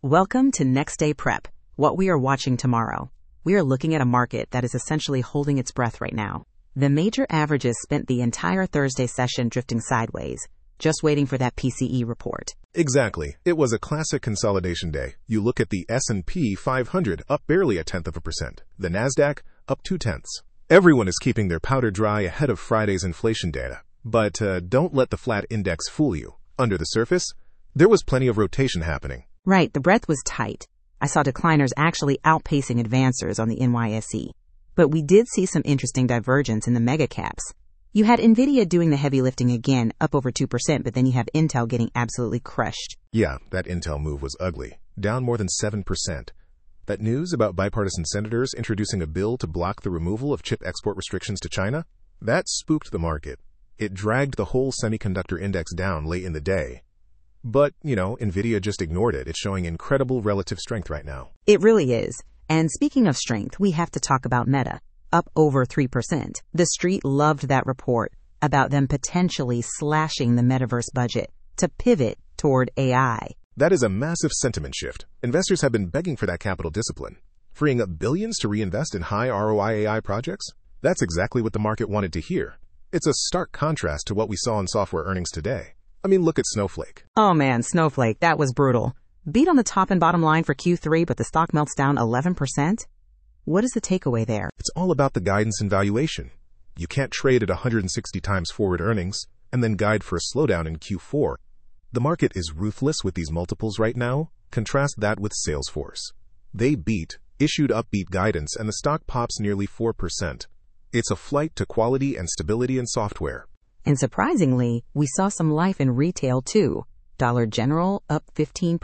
Welcome to Next Day Prep, what we are watching tomorrow. We are looking at a market that is essentially holding its breath right now. The major averages spent the entire Thursday session drifting sideways, just waiting for that PCE report. Exactly. It was a classic consolidation day. You look at the S&P 500 up barely 0.1%. The Nasdaq up 0.2. Everyone is keeping their powder dry ahead of Friday's inflation data. But don't let the flat index fool you. Under the surface, there was plenty of rotation happening. Right, the breath was tight. I saw decliners actually outpacing advancers on the NYSE. But we did see some interesting divergence in the mega caps. You had NVIDIA doing the heavy lifting again, up over 2%, but then you have Intel getting absolutely crushed. Yeah, that Intel move was ugly, down more than 7%. That news about bipartisan senators introducing a bill to block the removal of chip export restrictions to China, that spooked the market. It dragged the whole semiconductor index down late in the day. But, NVIDIA just ignored it. It's showing incredible relative strength right now. It really is. And speaking of strength, we have to talk about Meta, up over 3%. The street loved that report about them potentially slashing the metaverse budget to pivot toward AI. That is a massive sentiment shift. Investors have been begging for that capital discipline. Freeing up billions to reinvest in high ROI AI projects? That's exactly what the market wanted to hear. It's a stark contrast to what we saw in software earnings today. Look at Snowflake. Oh man, Snowflake, that was brutal. Beat on the top and bottom line for Q3, but the stock melts down 11%? What is the takeaway there? It's all about the guidance and valuation. You can't trade at 160 times forward earnings and then guide for a slowdown in Q4. The market is ruthless with these multiples right now. Contrast that with Salesforce. They issued upbeat guidance, and the stock pops nearly 4%. It's a flight to quality and stability in software. And surprisingly, we saw some life in retail too. Dollar General up 15%.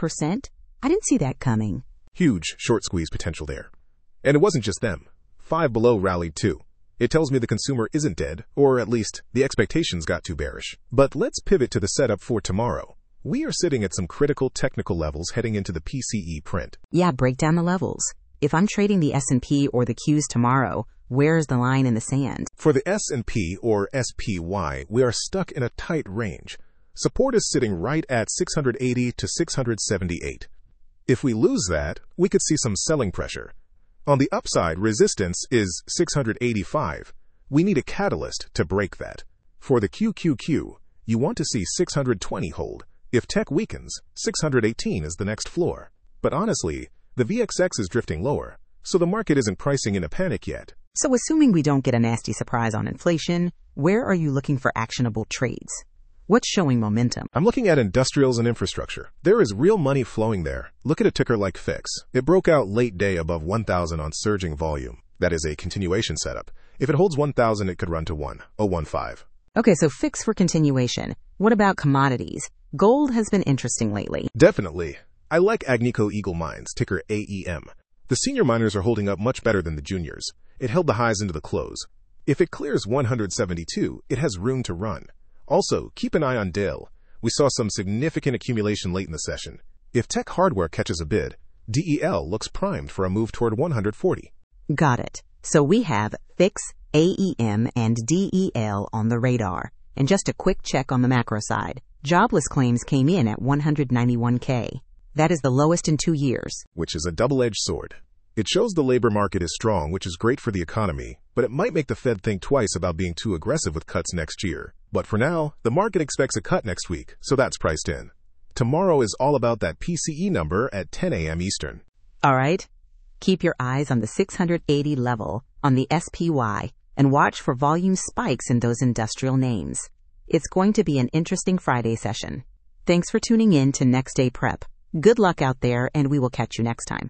I didn't see that coming. Huge short squeeze potential there. And it wasn't just them. Five Below rallied too. It tells me the consumer isn't dead, or at least the expectations got too bearish. But let's pivot to the setup for tomorrow. We are sitting at some critical technical levels heading into the PCE print. Yeah, break down the levels. If I'm trading the S&P or the Qs tomorrow, where's the line in the sand? For the S&P or SPY, we are stuck in a tight range. Support is sitting right at 680 to 678. If we lose that, we could see some selling pressure. On the upside, resistance is 685. We need a catalyst to break that. For the QQQ, you want to see 620 hold. If tech weakens, 618 is the next floor. But honestly, the VXX is drifting lower, so the market isn't pricing in a panic yet. So assuming we don't get a nasty surprise on inflation, where are you looking for actionable trades? What's showing momentum? I'm looking at industrials and infrastructure. There is real money flowing there. Look at a ticker like FIX. It broke out late day above 1,000 on surging volume. That is a continuation setup. If it holds 1,000, it could run to 1,015. Okay, so FIX for continuation. What about commodities? Gold has been interesting lately. Definitely. I like Agnico Eagle Mines, ticker AEM. The senior miners are holding up much better than the juniors. It held the highs into the close. If it clears 172, it has room to run. Also, keep an eye on DEL. We saw some significant accumulation late in the session. If tech hardware catches a bid, DEL looks primed for a move toward 140. Got it. So we have FIX, AEM, and DEL on the radar. And just a quick check on the macro side. Jobless claims came in at 191K. That is the lowest in 2 years. Which is a double-edged sword. It shows the labor market is strong, which is great for the economy, but it might make the Fed think twice about being too aggressive with cuts next year. But for now, the market expects a cut next week, so that's priced in. Tomorrow is all about that PCE number at 10 a.m. Eastern. All right. Keep your eyes on the 680 level on the SPY and watch for volume spikes in those industrial names. It's going to be an interesting Friday session. Thanks for tuning in to Next Day Prep. Good luck out there, and we will catch you next time.